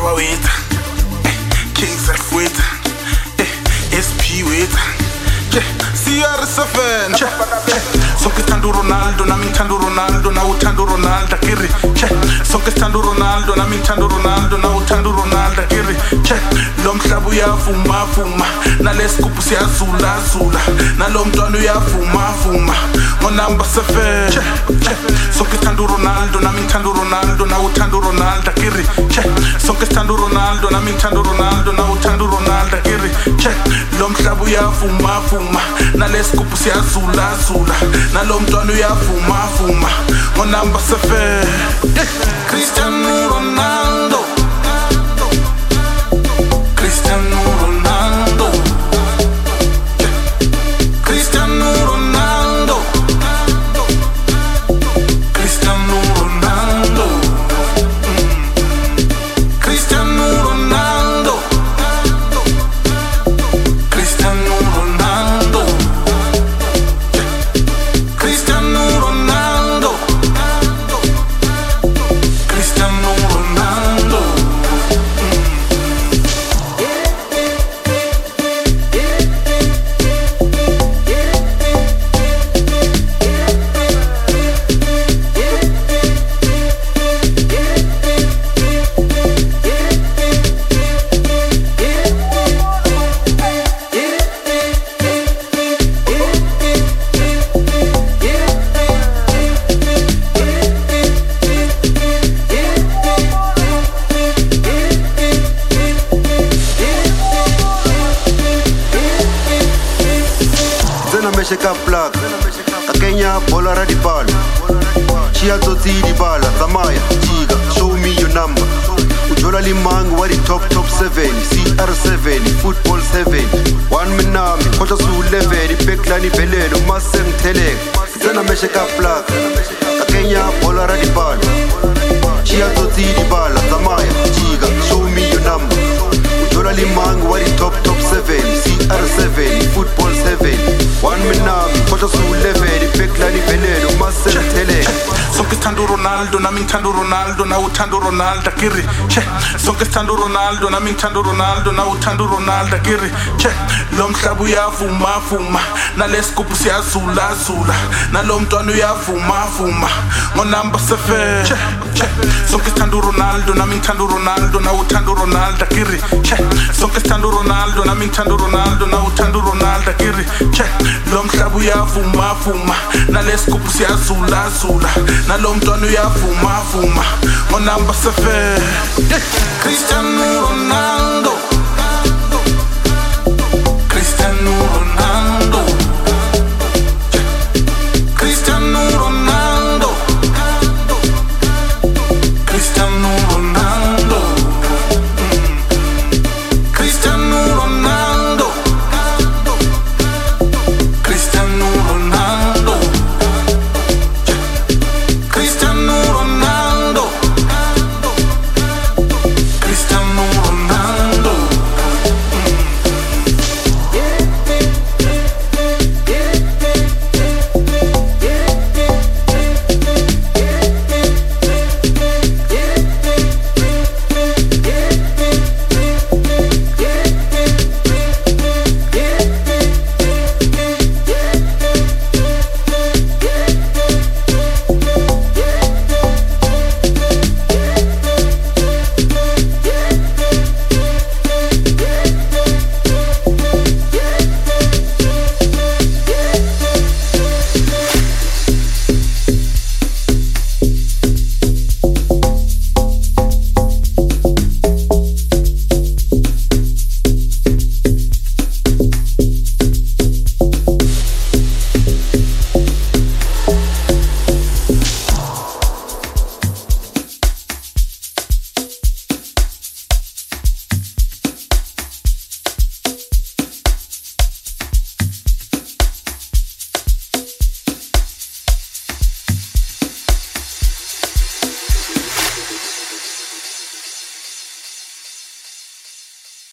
Power with Kings F with SP with CR7 sonke sithanda uRonaldo nami ngithanda uRonaldo na uthanda uRonaldo kiri sonke sithanda uRonaldo nami ngithanda uRonaldo na uthanda uRonaldo kiri lo mhlaba uyavuma vuma nalesigubhu siyazula zula nalo mntwana uyavuma vuma ngo number 7 sonke sithanda uRonaldo nami ngithanda uRonaldo na uthanda uRonaldo kiri sonke sithanda uRonaldo nami ngithanda uRonaldo na uthanda uRonaldo kiri lo mhlaba uyavuma vuma nalesigubhu siyazula zula nalo mntwana uyavuma vuma ngo number 7 Cristiano Ronaldo Cristiano Ronaldo Cristiano Ronaldo Cristiano Ronaldo Cristiano Ronaldo Cristiano Ronaldo Cristiano Ronaldo Cristiano Ronaldo Shake up black, a Kenya bola radipal. She also see the bala, Zamaya, Chiga, show me your number. Ujola Limang, what the top 7, CR7, football 7. One minami, Kota Su Leve, the Peklani Bele, the Masem Tele. Then I shake up black, a Kenya bola radipal. She also see the bala, Zamaya, Chiga, show me your number. Ujola Limang, what the top 7, CR7, football 7. One minami, Kota Su Leve, the Peklani Bele, the Masem Tele. sonke sithanda uRonaldo nami ngithanda uRonaldo na uthanda uRonaldo kiri sonke sithanda uRonaldo nami ngithanda uRonaldo na uthanda uRonaldo kiri lo mhlaba uyavuma vuma nalesigubhu siyazula zula nalo mntwana uyavuma vuma ngo number 7 sonke sithanda uRonaldo nami ngithanda uRonaldo na uthanda uRonaldo kiri sonke sithanda uRonaldo nami ngithanda uRonaldo na uthanda uRonaldo kiri lo mhlaba uyavuma vuma nalesigubhu siyazula zula nalo mntwana uyavuma vuma ngo number 7